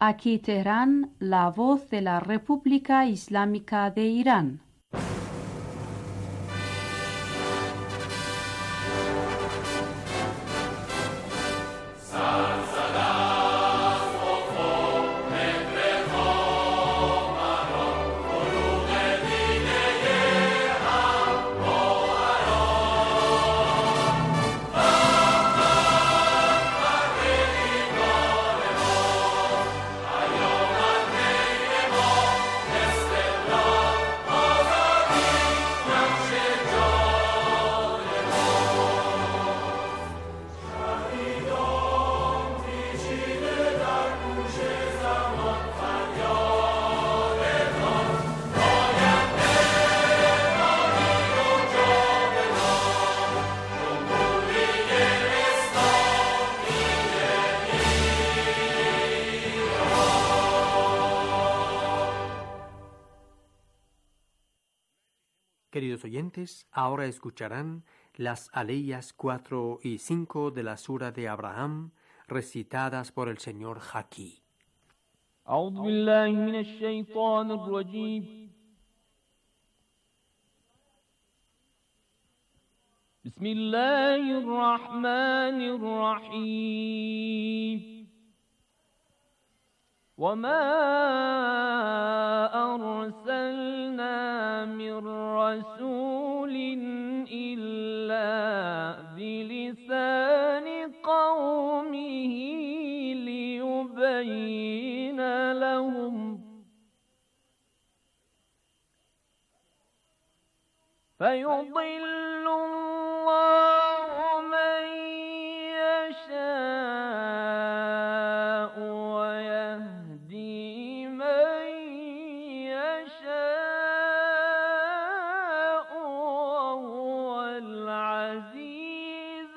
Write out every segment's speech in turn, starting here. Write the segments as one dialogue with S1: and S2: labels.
S1: Aquí Teherán, la voz de la República Islámica de Irán.
S2: Queridos oyentes, ahora escucharán las aleyas 4 y 5 de la sura de Abraham, recitadas por el señor Haki.
S3: أعوذ بالله من الشيطان الرجيم. بسم الله الرحمن الرحيم. وما أرسلنا من رسول إلا بلسان قومه ليبين لهم فيضل الله من يشاء ويهدي من يشاء وهو العزيز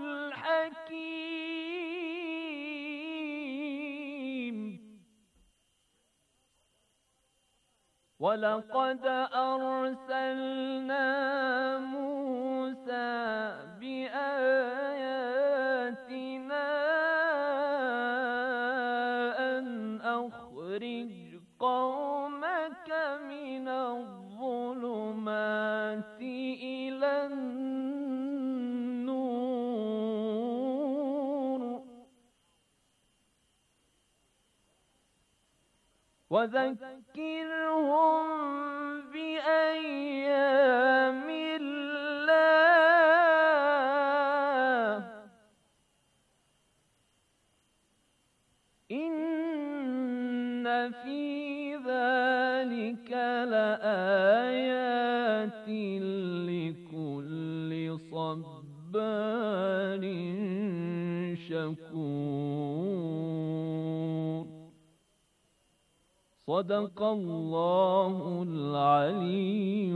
S3: الحكيم. ولقد أرسلنا موسى بآياتنا أن أخرج قومك من الظلمات إلى النور وذكرهم بأيام الله إن في ذلك لآيات لكل صبار شكور. صدق الله العلي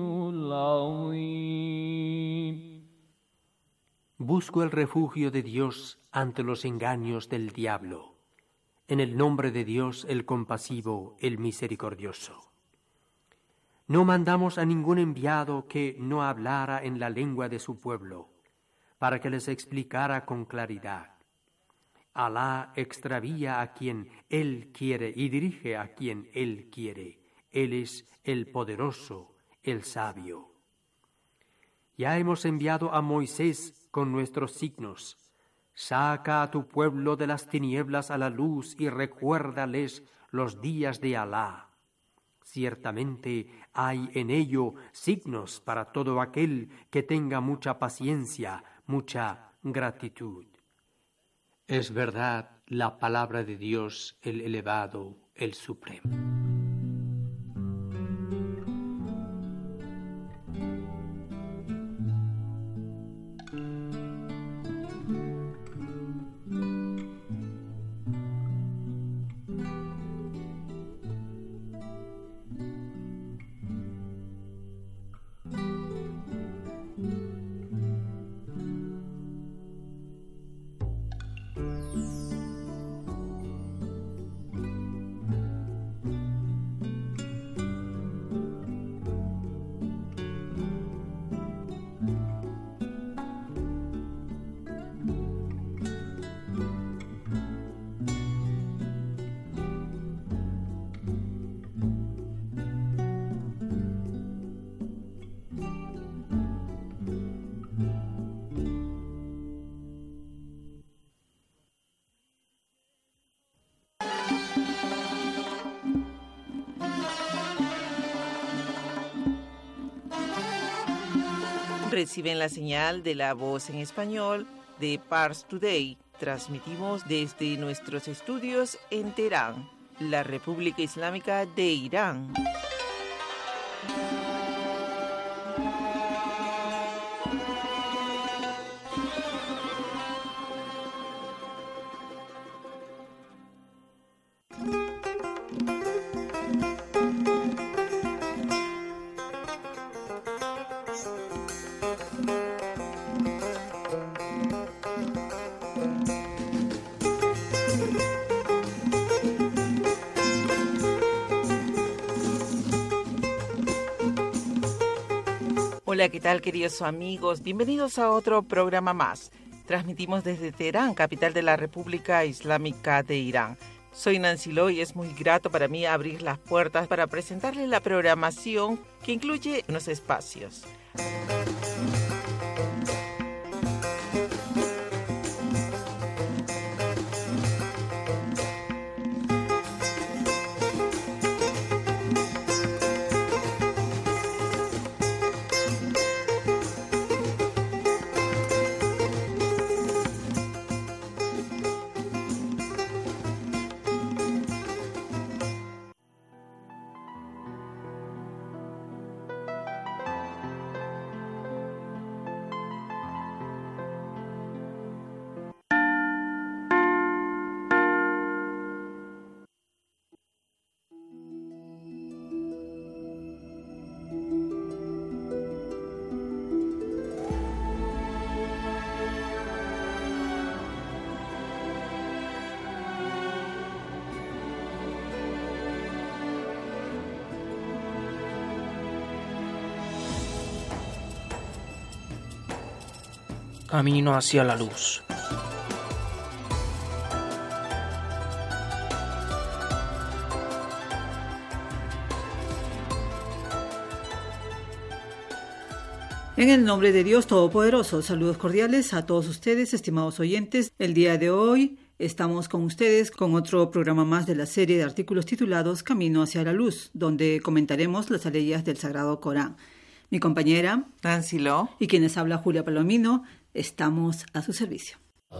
S3: العظيم.
S2: Busco el refugio de Dios ante los engaños del diablo. En el nombre de Dios, el compasivo, el misericordioso. No mandamos a ningún enviado que no hablara en la lengua de su pueblo, para que les explicara con claridad. Alá extravía a quien Él quiere y dirige a quien Él quiere. Él es el poderoso, el sabio. Ya hemos enviado a Moisés con nuestros signos. Saca a tu pueblo de las tinieblas a la luz y recuérdales los días de Alá. Ciertamente hay en ello signos para todo aquel que tenga mucha paciencia, mucha gratitud. Es verdad la palabra de Dios, el elevado, el supremo.
S4: reciben la señal de la Voz en Español de Pars Today. Transmitimos desde nuestros estudios en Teherán, la República Islámica de Irán. Hola, ¿qué tal, queridos amigos? Bienvenidos a otro programa más. Transmitimos desde Teherán, capital de la República Islámica de Irán. Soy Nancy Lo y es muy grato para mí abrir las puertas para presentarles la programación que incluye unos espacios.
S5: Camino hacia la luz.
S6: En el nombre de Dios Todopoderoso, saludos cordiales a todos ustedes, estimados oyentes. El día de hoy estamos con ustedes con otro programa más de la serie de artículos titulados Camino hacia la luz, donde comentaremos las aleyas del Sagrado Corán. Mi compañera
S4: Nancy Lo
S6: y quienes habla Julia Palomino, estamos a su servicio.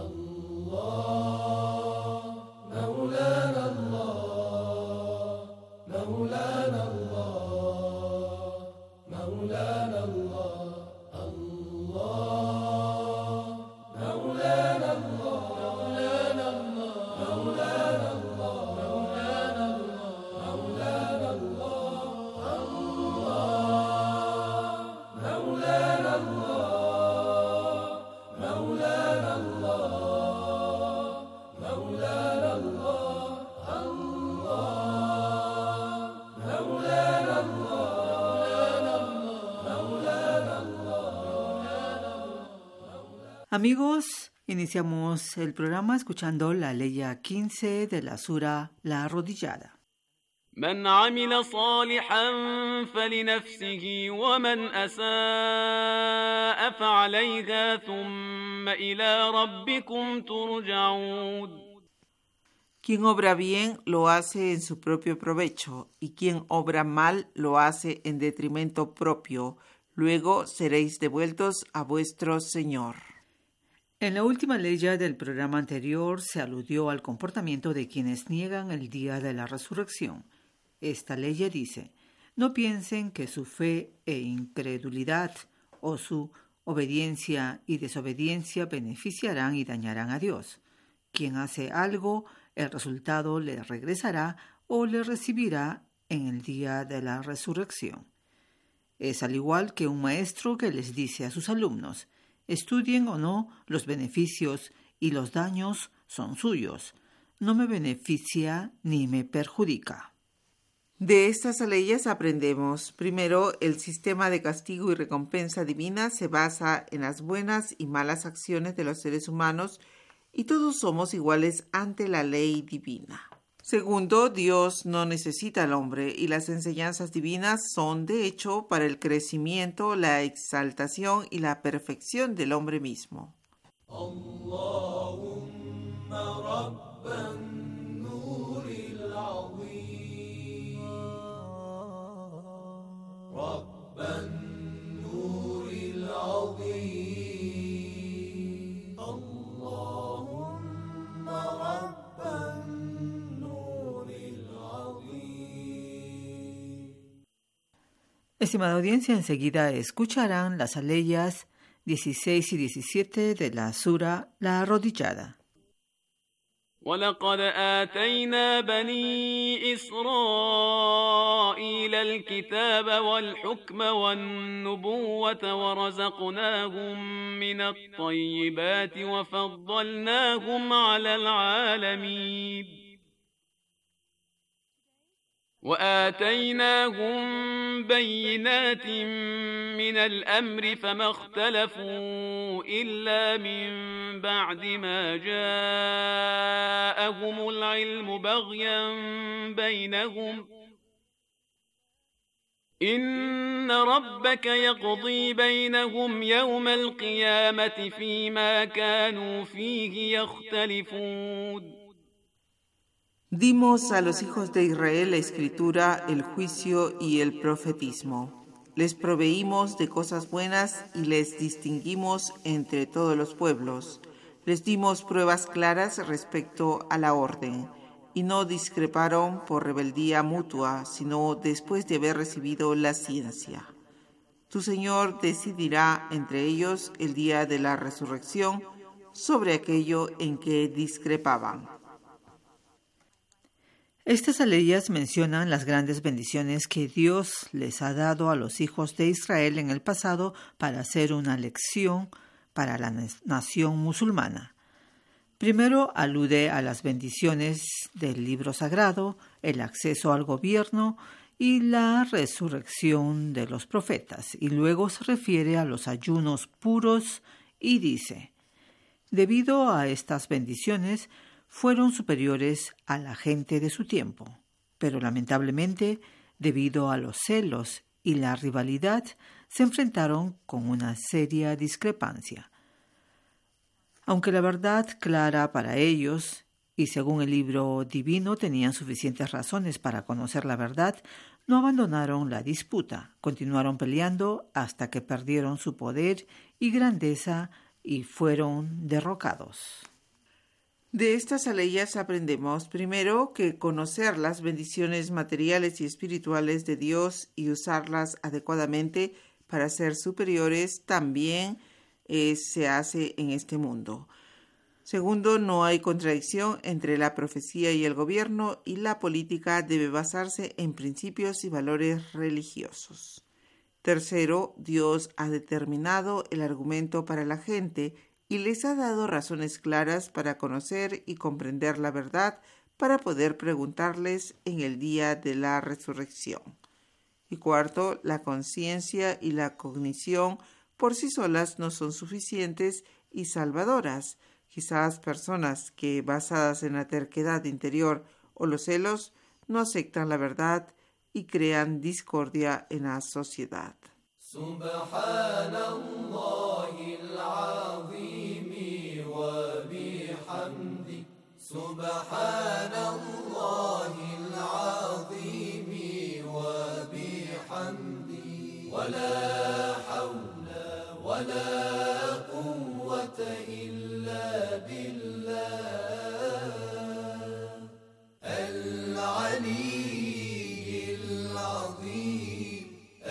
S6: Amigos, iniciamos el programa escuchando la leya 15 de la sura La Arrodillada.
S3: من عمل صالحا فلنفسه ومن أساء فعليها ثم إلى ربكم ترجعون.
S4: Quien obra bien lo hace en su propio provecho, y quien obra mal lo hace en detrimento propio. Luego seréis devueltos a vuestro Señor.
S6: En la última leya del programa anterior se aludió al comportamiento de quienes niegan el día de la resurrección. Esta leya dice: no piensen que su fe e incredulidad o su obediencia y desobediencia beneficiarán y dañarán a Dios. Quien hace algo, el resultado le regresará o le recibirá en el día de la resurrección. Es al igual que un maestro que les dice a sus alumnos: estudien o no, los beneficios y los daños son suyos. No me beneficia ni me perjudica.
S4: De estas aleyas aprendemos: primero, el sistema de castigo y recompensa divina se basa en las buenas y malas acciones de los seres humanos y todos somos iguales ante la ley divina. Segundo, Dios no necesita al hombre y las enseñanzas divinas son, de hecho, para el crecimiento, la exaltación y la perfección del hombre mismo. Allahumma rabban nuril azim, rabban nuril azim.
S6: Estimada audiencia, enseguida escucharán las aleyas 16 y 17 de la sura La Arrodillada.
S3: ولقد آتينا بني إسرائيل الكتاب والحكم والنبوة ورزقناهم من الطيبات وفضلناهم على العالمين وآتيناهم بينات من الأمر فما اختلفوا إلا من بعد ما جاءهم العلم بغيا بينهم إن ربك يقضي بينهم يوم القيامة فيما كانوا فيه يختلفون.
S4: Dimos a los hijos de Israel la escritura, el juicio y el profetismo. Les proveímos de cosas buenas y les distinguimos entre todos los pueblos. Les dimos pruebas claras respecto a la orden, y no discreparon por rebeldía mutua, sino después de haber recibido la ciencia. Tu Señor decidirá entre ellos el día de la resurrección sobre aquello en que discrepaban.
S6: Estas aleyas mencionan las grandes bendiciones que Dios les ha dado a los hijos de Israel en el pasado para hacer una lección para la nación musulmana. Primero alude a las bendiciones del libro sagrado, el acceso al gobierno y la resurrección de los profetas, y luego se refiere a los ayunos puros y dice: debido a estas bendiciones, fueron superiores a la gente de su tiempo, pero lamentablemente, debido a los celos y la rivalidad, se enfrentaron con una seria discrepancia. Aunque la verdad clara para ellos, y según el libro divino tenían suficientes razones para conocer la verdad, no abandonaron la disputa, continuaron peleando hasta que perdieron su poder y grandeza y fueron derrocados.
S4: De estas aleyas aprendemos, primero, que conocer las bendiciones materiales y espirituales de Dios y usarlas adecuadamente para ser superiores también se hace en este mundo. Segundo, no hay contradicción entre la profecía y el gobierno, y la política debe basarse en principios y valores religiosos. Tercero, Dios ha determinado el argumento para la gente y les ha dado razones claras para conocer y comprender la verdad para poder preguntarles en el día de la resurrección. Y cuarto, la conciencia y la cognición por sí solas no son suficientes y salvadoras. Quizás personas que, basadas en la terquedad interior o los celos, no aceptan la verdad y crean discordia en la sociedad. Subhanallahil azim wa bihamdi. Subhanallahil azim wa bihamdi. Wa la hawla wa la quwwata illa billah al-aliyyil azim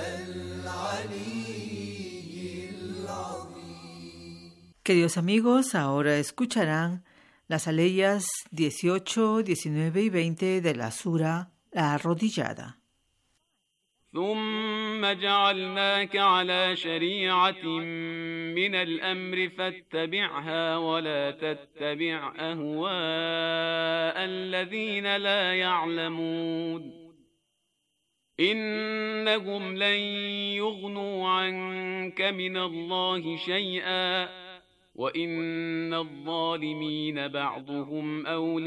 S4: al-aliyyil azim.
S6: Queridos amigos, ahora escucharán las aleyas 18, 19 y 20 de la sura La Arrodillada.
S3: ثم جعلناك على شريعة من الأمر فاتبعها ولا تتبع أهواء الذين لا يعلمون إنهم لن يغنوا عنك من الله شيئا وإن الظالمين بعضهم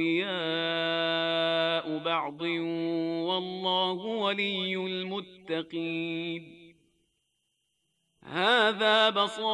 S3: أولياء بعض والله ولي المتقين هذا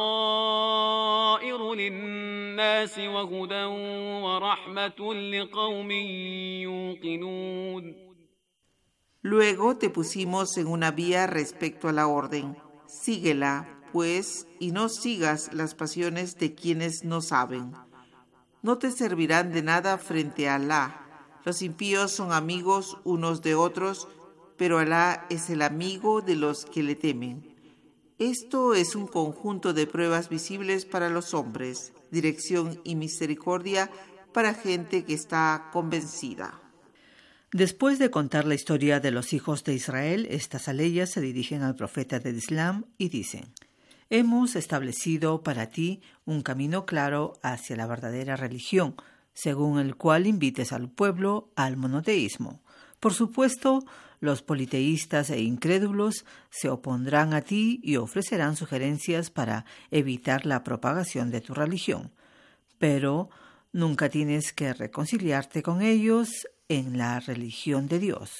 S3: بصائر للناس وهدى ورحمة لقوم يوقنون.
S4: Luego te pusimos en una vía respecto a la orden. Síguela, pues, y no sigas las pasiones de quienes no saben. No te servirán de nada frente a Alá. Los impíos son amigos unos de otros, pero Alá es el amigo de los que le temen. Esto es un conjunto de pruebas visibles para los hombres, dirección y misericordia para gente que está convencida.
S6: Después de contar la historia de los hijos de Israel, estas aleyas se dirigen al profeta del Islam y dicen: hemos establecido para ti un camino claro hacia la verdadera religión, según el cual invites al pueblo al monoteísmo. Por supuesto, los politeístas e incrédulos se opondrán a ti y ofrecerán sugerencias para evitar la propagación de tu religión. Pero nunca tienes que reconciliarte con ellos en la religión de Dios.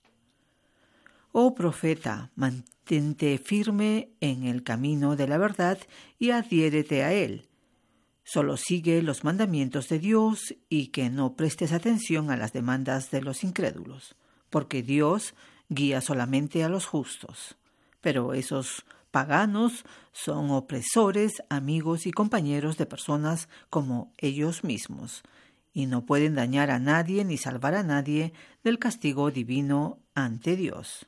S6: Oh profeta, mantente firme en el camino de la verdad y adhiérete a él. Solo sigue los mandamientos de Dios y que no prestes atención a las demandas de los incrédulos, porque Dios guía solamente a los justos. Pero esos paganos son opresores, amigos y compañeros de personas como ellos mismos, y no pueden dañar a nadie ni salvar a nadie del castigo divino ante Dios.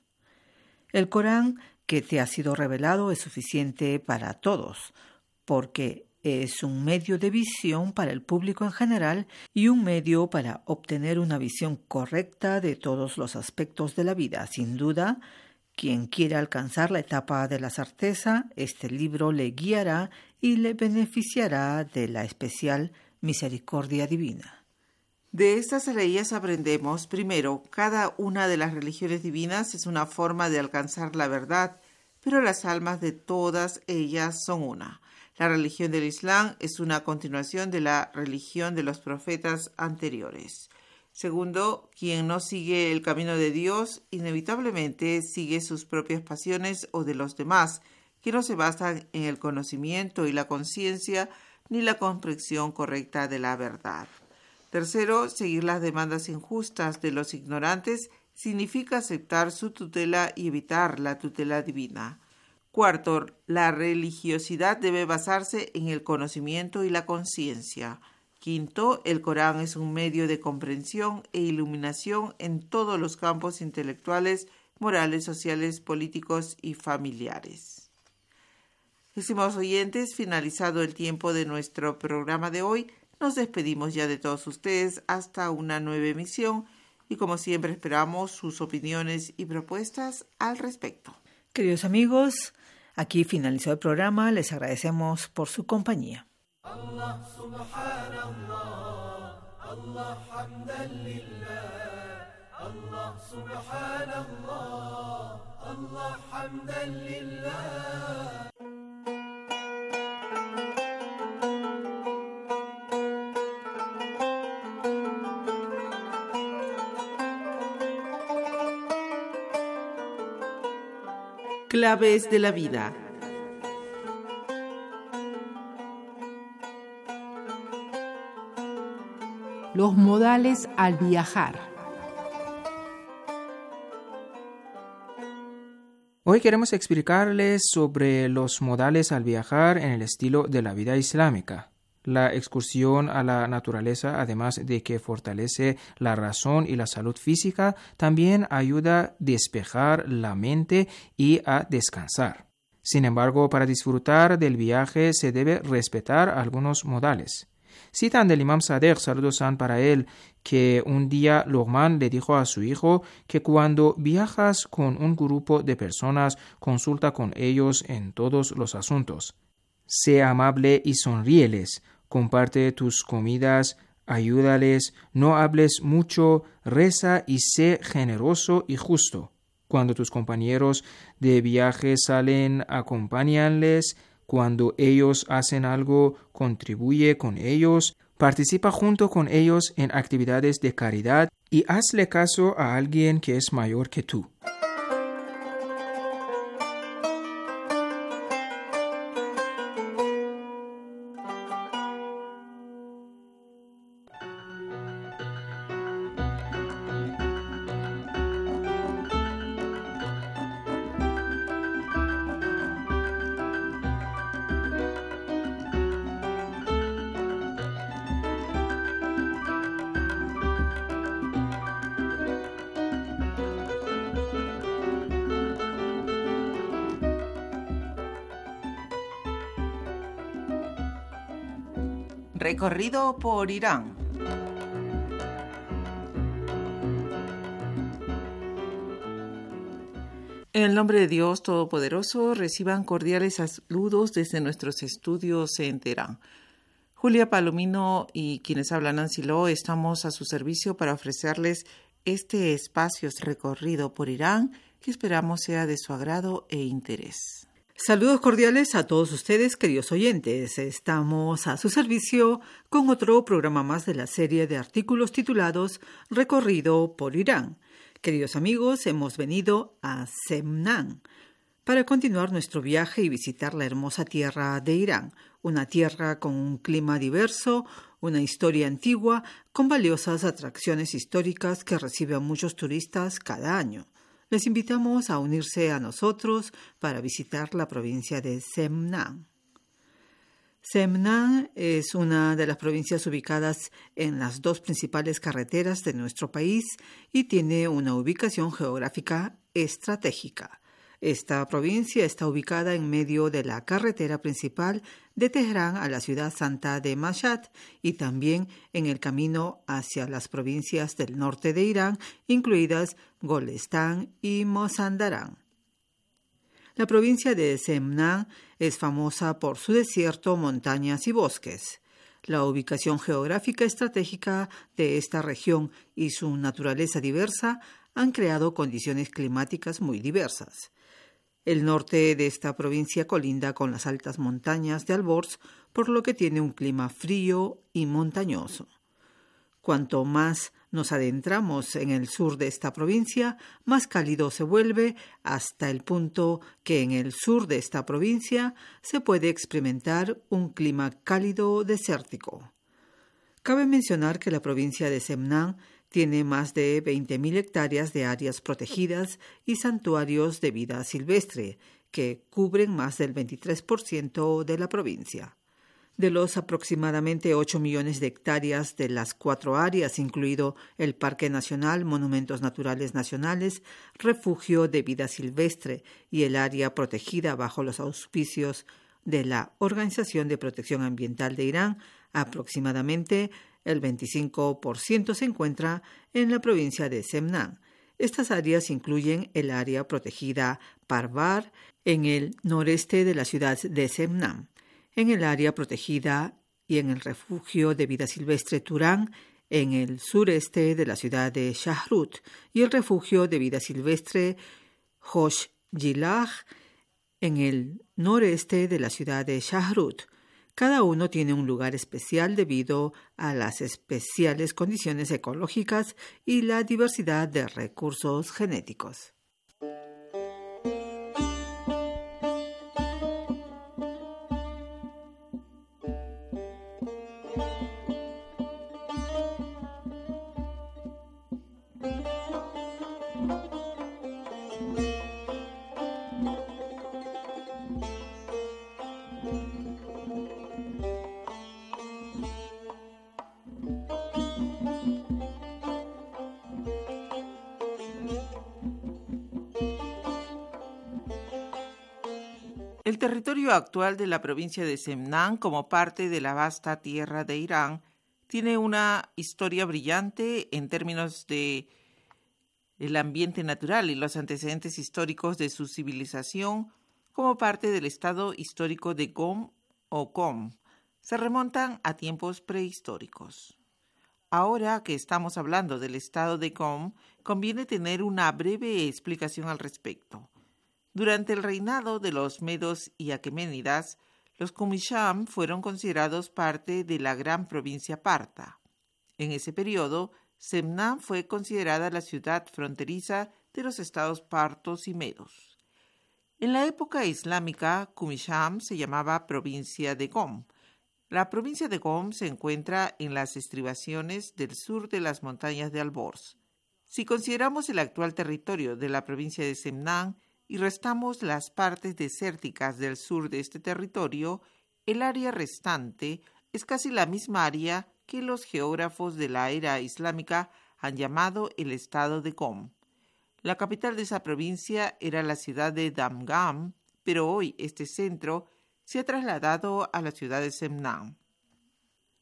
S6: El Corán que te ha sido revelado es suficiente para todos, porque es un medio de visión para el público en general y un medio para obtener una visión correcta de todos los aspectos de la vida. Sin duda, quien quiera alcanzar la etapa de la certeza, este libro le guiará y le beneficiará de la especial misericordia divina.
S4: De estas aleyas aprendemos, primero, cada una de las religiones divinas es una forma de alcanzar la verdad, pero las almas de todas ellas son una. La religión del Islam es una continuación de la religión de los profetas anteriores. Segundo, quien no sigue el camino de Dios, inevitablemente sigue sus propias pasiones o de los demás, que no se basan en el conocimiento y la conciencia ni la comprensión correcta de la verdad. Tercero, seguir las demandas injustas de los ignorantes significa aceptar su tutela y evitar la tutela divina. Cuarto, la religiosidad debe basarse en el conocimiento y la conciencia. Quinto, el Corán es un medio de comprensión e iluminación en todos los campos intelectuales, morales, sociales, políticos y familiares. Estimados oyentes, finalizado el tiempo de nuestro programa de hoy, nos despedimos ya de todos ustedes hasta una nueva emisión y como siempre esperamos sus opiniones y propuestas al respecto.
S6: Queridos amigos, aquí finalizó el programa. Les agradecemos por su compañía. Allah subhanallah, Allah hamdan lillah, Allah subhanallah, Allah hamdan lillah.
S4: Claves de la vida.
S7: Los modales al viajar.
S5: Hoy queremos explicarles sobre los modales al viajar en el estilo de la vida islámica. La excursión a la naturaleza, además de que fortalece la razón y la salud física, también ayuda a despejar la mente y a descansar. Sin embargo, para disfrutar del viaje se debe respetar algunos modales. Citan del Imam Sadegh, saludos sean para él, que un día Luqman le dijo a su hijo que cuando viajas con un grupo de personas, consulta con ellos en todos los asuntos. Sé amable y sonríeles, comparte tus comidas, ayúdales, no hables mucho, reza y sé generoso y justo. Cuando tus compañeros de viaje salen, acompáñanles. Cuando ellos hacen algo, contribuye con ellos. Participa junto con ellos en actividades de caridad y hazle caso a alguien que es mayor que tú.
S4: Recorrido por Irán. En el nombre de Dios Todopoderoso, reciban cordiales saludos desde nuestros estudios en Teherán. Julia Palomino y quienes hablan Nancy Lo estamos a su servicio para ofrecerles este espacio recorrido por Irán que esperamos sea de su agrado e interés.
S6: Saludos cordiales a todos ustedes, queridos oyentes. Estamos a su servicio con otro programa más de la serie de artículos titulados Recorrido por Irán. Queridos amigos, hemos venido a Semnan para continuar nuestro viaje y visitar la hermosa tierra de Irán, una tierra con un clima diverso, una historia antigua, con valiosas atracciones históricas que recibe a muchos turistas cada año. Les invitamos a unirse a nosotros para visitar la provincia de Semnan. Semnan es una de las provincias ubicadas en las dos principales carreteras de nuestro país y tiene una ubicación geográfica estratégica. Esta provincia está ubicada en medio de la carretera principal de Teherán a la ciudad santa de Mashhad y también en el camino hacia las provincias del norte de Irán, incluidas Golestán y Mazandarán. La provincia de Semnan es famosa por su desierto, montañas y bosques. La ubicación geográfica estratégica de esta región y su naturaleza diversa han creado condiciones climáticas muy diversas. El norte de esta provincia colinda con las altas montañas de Alborz, por lo que tiene un clima frío y montañoso. Cuanto más nos adentramos en el sur de esta provincia, más cálido se vuelve, hasta el punto que en el sur de esta provincia se puede experimentar un clima cálido desértico. Cabe mencionar que la provincia de Semnan tiene más de 20.000 hectáreas de áreas protegidas y santuarios de vida silvestre, que cubren más del 23% de la provincia. De los aproximadamente 8 millones de hectáreas de las 4 áreas, incluido el Parque Nacional, Monumentos Naturales Nacionales, Refugio de Vida Silvestre y el área protegida bajo los auspicios de la Organización de Protección Ambiental de Irán, aproximadamente el 25% se encuentra en la provincia de Semnan. Estas áreas incluyen el área protegida Parvar en el noreste de la ciudad de Semnan, en el área protegida y en el refugio de vida silvestre Turán, en el sureste de la ciudad de Shahrut, y el refugio de vida silvestre Hosh Jilah, en el noreste de la ciudad de Shahrut. Cada uno tiene un lugar especial debido a las especiales condiciones ecológicas y la diversidad de recursos genéticos.
S4: El territorio actual de la provincia de Semnan, como parte de la vasta tierra de Irán, tiene una historia brillante en términos de el ambiente natural y los antecedentes históricos de su civilización como parte del estado histórico de Qom o Qom. Se remontan a tiempos prehistóricos. Ahora que estamos hablando del estado de Qom, conviene tener una breve explicación al respecto. Durante el reinado de los medos y aqueménidas, los Qumisham fueron considerados parte de la gran provincia parta. En ese periodo, Semnan fue considerada la ciudad fronteriza de los estados partos y medos. En la época islámica, Qumisham se llamaba provincia de Qom. La provincia de Qom se encuentra en las estribaciones del sur de las montañas de Alborz. Si consideramos el actual territorio de la provincia de Semnan y restamos las partes desérticas del sur de este territorio, el área restante es casi la misma área que los geógrafos de la era islámica han llamado el estado de Qom. La capital de esa provincia era la ciudad de Damgham, pero hoy este centro se ha trasladado a la ciudad de Semnan.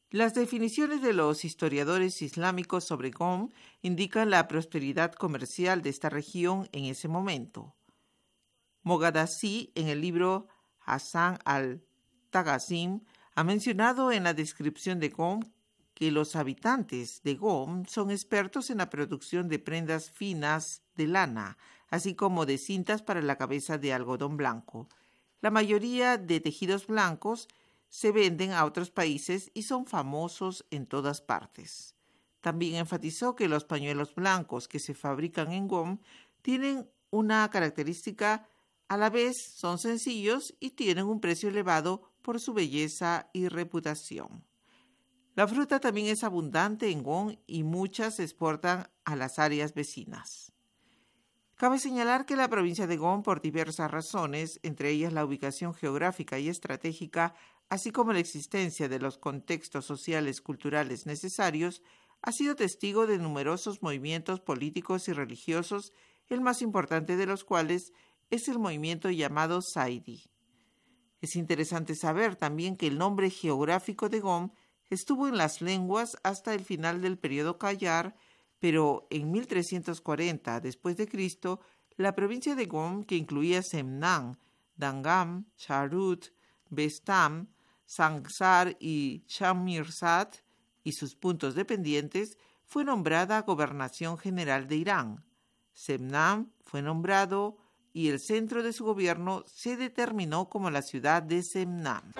S4: Las definiciones de los historiadores islámicos sobre Qom indican la prosperidad comercial de esta región en ese momento. Moghadassi, en el libro Hasan al-Tagasim, ha mencionado en la descripción de Qom que los habitantes de Qom son expertos en la producción de prendas finas de lana, así como de cintas para la cabeza de algodón blanco. La mayoría de tejidos blancos se venden a otros países y son famosos en todas partes. También enfatizó que los pañuelos blancos que se fabrican en Qom tienen una característica: a la vez son sencillos y tienen un precio elevado por su belleza y reputación. La fruta también es abundante en Qom y muchas se exportan a las áreas vecinas. Cabe señalar que la provincia de Qom, por diversas razones, entre ellas la ubicación geográfica y estratégica, así como la existencia de los contextos sociales culturales necesarios, ha sido testigo de numerosos movimientos políticos y religiosos, el más importante de los cuales es el movimiento llamado Zaidi. Es interesante saber también que el nombre geográfico de Qom estuvo en las lenguas hasta el final del periodo Qajar, pero en 1340 después de Cristo, la provincia de Qom, que incluía Semnan, Dangam, Sharut, Bestam, Sangsar y Shamirsad y sus puntos dependientes, fue nombrada Gobernación General de Irán. Semnan fue nombrado y el centro de su gobierno se determinó como la ciudad de Semnan.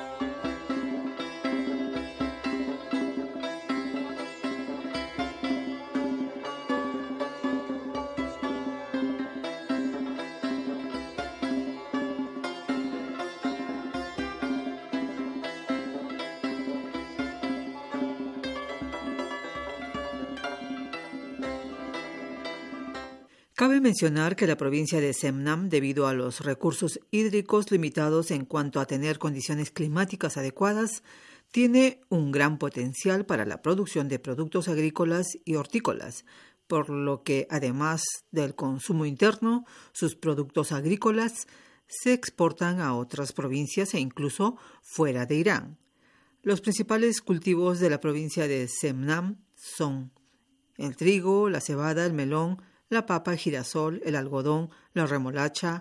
S6: Cabe mencionar que la provincia de Semnan, debido a los recursos hídricos limitados en cuanto a tener condiciones climáticas adecuadas, tiene un gran potencial para la producción de productos agrícolas y hortícolas, por lo que, además del consumo interno, sus productos agrícolas se exportan a otras provincias e incluso fuera de Irán. Los principales cultivos de la provincia de Semnan son el trigo, la cebada, el melón, la papa, el girasol, el algodón, la remolacha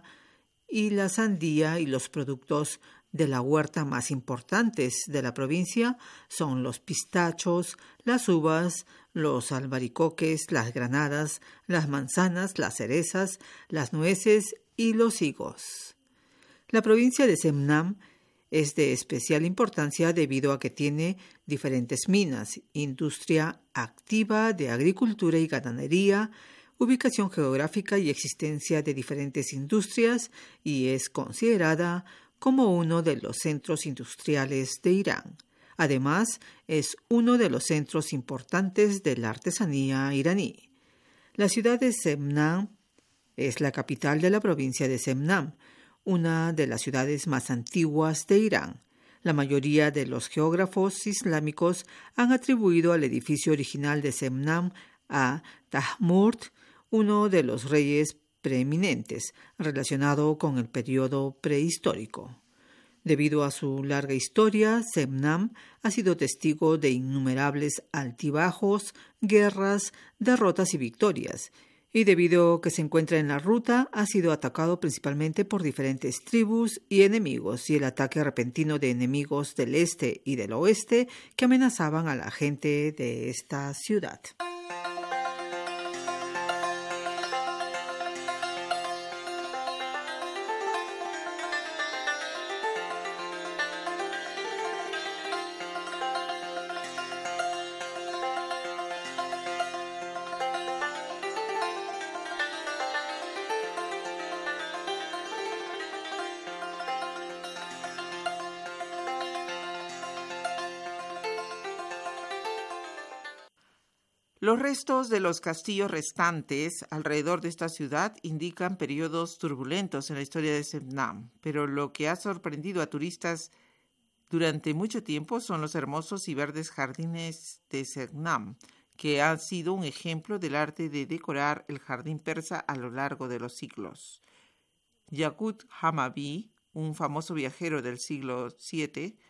S6: y la sandía, y los productos de la huerta más importantes de la provincia son los pistachos, las uvas, los albaricoques, las granadas, las manzanas, las cerezas, las nueces y los higos. La provincia de Semnan es de especial importancia debido a que tiene diferentes minas, industria activa de agricultura y ganadería, ubicación geográfica y existencia de diferentes industrias, y es considerada como uno de los centros industriales de Irán. Además, es uno de los centros importantes de la artesanía iraní. La ciudad de Semnan es la capital de la provincia de Semnan, una de las ciudades más antiguas de Irán. La mayoría de los geógrafos islámicos han atribuido al edificio original de Semnan a Tahmurt, uno de los reyes preeminentes, relacionado con el periodo prehistórico. Debido a su larga historia, Semnan ha sido testigo de innumerables altibajos, guerras, derrotas y victorias, y debido a que se encuentra en la ruta, ha sido atacado principalmente por diferentes tribus y enemigos, y el ataque repentino de enemigos del este y del oeste que amenazaban a la gente de esta ciudad.
S4: Los restos de los castillos restantes alrededor de esta ciudad indican periodos turbulentos en la historia de Semnan, pero lo que ha sorprendido a turistas durante mucho tiempo son los hermosos y verdes jardines de Semnan, que han sido un ejemplo del arte de decorar el jardín persa a lo largo de los siglos. Yakut Hamavi, un famoso viajero del siglo VII,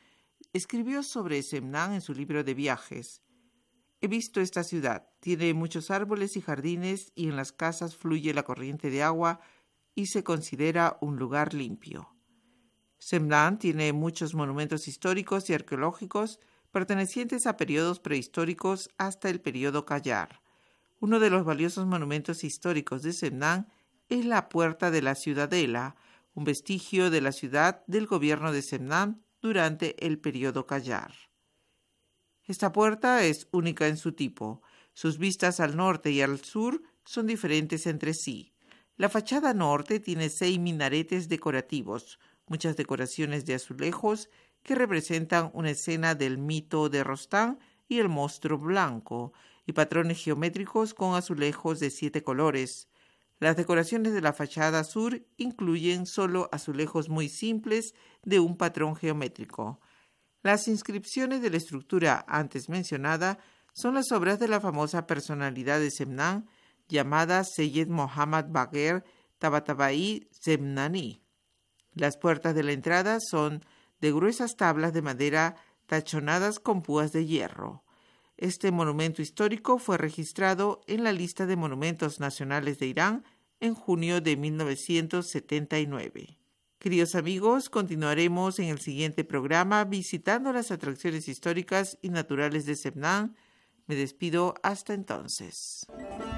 S4: escribió sobre Semnán en su libro de viajes. He visto esta ciudad, tiene muchos árboles y jardines y en las casas fluye la corriente de agua y se considera un lugar limpio. Semnán tiene muchos monumentos históricos y arqueológicos pertenecientes a periodos prehistóricos hasta el periodo Qajar. Uno de los valiosos monumentos históricos de Semnán es la Puerta de la Ciudadela, un vestigio de la ciudad del gobierno de Semnán durante el periodo Qajar. Esta puerta es única en su tipo. Sus vistas al norte y al sur son diferentes entre sí. La fachada norte tiene 6 minaretes decorativos, muchas decoraciones de azulejos que representan una escena del mito de Rostán y el monstruo blanco, y patrones geométricos con azulejos de 7 colores. Las decoraciones de la fachada sur incluyen solo azulejos muy simples de un patrón geométrico. Las inscripciones de la estructura antes mencionada son las obras de la famosa personalidad de Semnán llamada Seyyed Mohammad Bagher Tabatabai Semnani. Las puertas de la entrada son de gruesas tablas de madera tachonadas con púas de hierro. Este monumento histórico fue registrado en la lista de monumentos nacionales de Irán en junio de 1979. Queridos amigos, continuaremos en el siguiente programa visitando las atracciones históricas y naturales de Semnán. Me despido hasta entonces.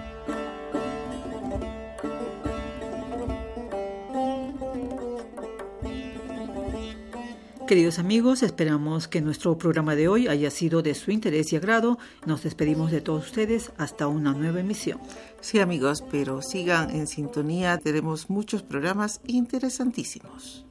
S6: Queridos amigos, esperamos que nuestro programa de hoy haya sido de su interés y agrado. Nos despedimos de todos ustedes hasta una nueva emisión.
S4: Sí, amigos, pero sigan en sintonía. Tenemos muchos programas interesantísimos.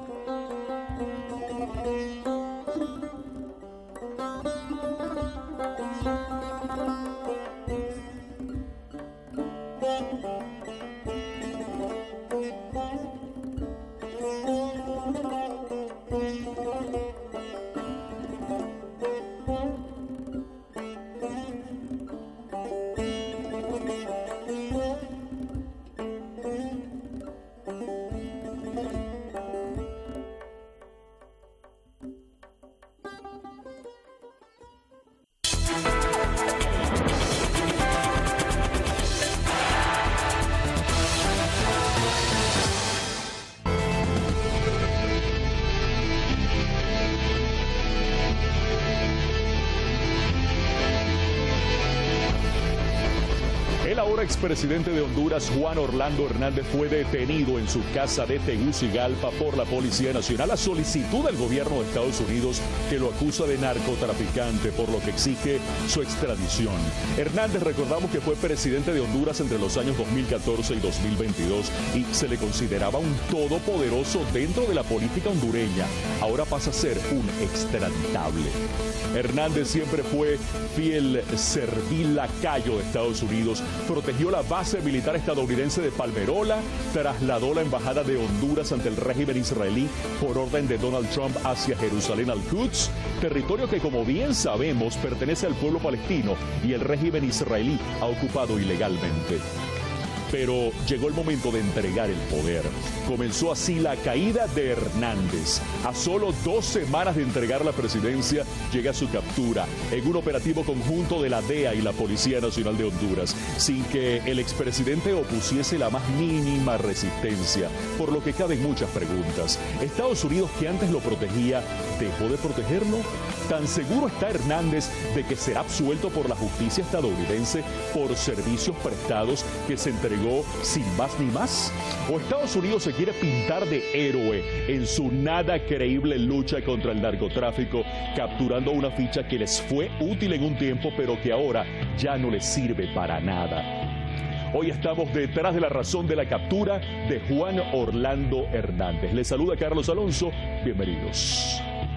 S8: Expresidente de Honduras, Juan Orlando Hernández, fue detenido en su casa de Tegucigalpa por la Policía Nacional a solicitud del gobierno de Estados Unidos, que lo acusa de narcotraficante, por lo que exige su extradición. Hernández, recordamos que fue presidente de Honduras entre los años 2014 y 2022 y se le consideraba un todopoderoso dentro de la política hondureña. Ahora pasa a ser un extraditable. Hernández siempre fue fiel servil lacayo de Estados Unidos, protegió la base militar estadounidense de Palmerola, trasladó la embajada de Honduras ante el régimen israelí por orden de Donald Trump hacia Jerusalén al-Quds, territorio que, como bien sabemos, pertenece al pueblo palestino y el régimen israelí ha ocupado ilegalmente. Pero llegó el momento de entregar el poder. Comenzó así la caída de Hernández. A solo 2 semanas de entregar la presidencia, llega su captura en un operativo conjunto de la DEA y la Policía Nacional de Honduras, sin que el expresidente opusiese la más mínima resistencia, por lo que caben muchas preguntas. ¿Estados Unidos, que antes lo protegía, dejó de protegerlo? ¿Tan seguro está Hernández de que será absuelto por la justicia estadounidense por servicios prestados que se entregó sin más ni más? ¿O Estados Unidos se quiere pintar de héroe en su nada creíble lucha contra el narcotráfico, capturando una ficha que les fue útil en un tiempo, pero que ahora ya no les sirve para nada? Hoy estamos detrás de la razón de la captura de Juan Orlando Hernández. Les saluda Carlos Alonso. Bienvenidos.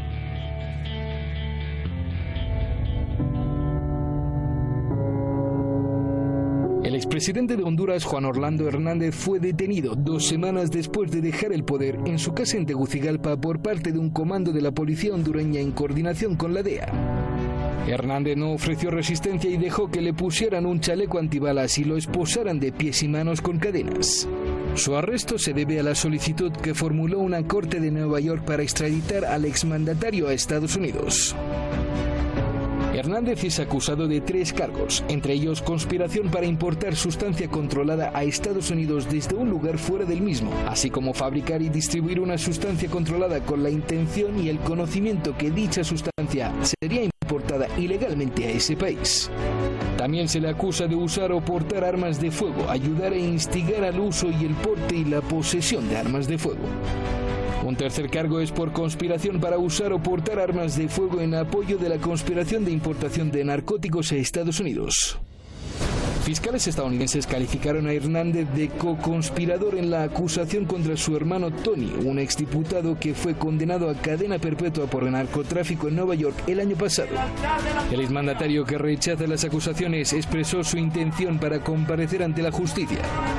S9: El expresidente de Honduras, Juan Orlando Hernández, fue detenido 2 semanas después de dejar el poder en su casa en Tegucigalpa por parte de un comando de la policía hondureña en coordinación con la DEA. Hernández no ofreció resistencia y dejó que le pusieran un chaleco antibalas y lo esposaran de pies y manos con cadenas. Su arresto se debe a la solicitud que formuló una corte de Nueva York para extraditar al exmandatario a Estados Unidos. Hernández es acusado de 3 cargos, entre ellos conspiración para importar sustancia controlada a Estados Unidos desde un lugar fuera del mismo, así como fabricar y distribuir una sustancia controlada con la intención y el conocimiento que dicha sustancia sería importada ilegalmente a ese país. También se le acusa de usar o portar armas de fuego, ayudar e instigar al uso y el porte y la posesión de armas de fuego. Un tercer cargo es por conspiración para usar o portar armas de fuego en apoyo de la conspiración de importación de narcóticos a Estados Unidos. Fiscales estadounidenses calificaron a Hernández de co-conspirador en la acusación contra su hermano Tony, un exdiputado que fue condenado a cadena perpetua por narcotráfico en Nueva York el año pasado. El exmandatario, que rechaza las acusaciones, expresó su intención para comparecer ante la justicia.